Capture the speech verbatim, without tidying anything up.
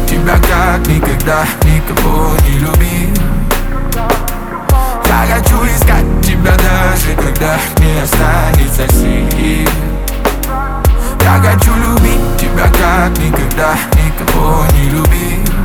тебя как никогда никого не любил. Я хочу искать тебя даже когда не останется сил. Я хочу любить тебя как никогда никого не любил.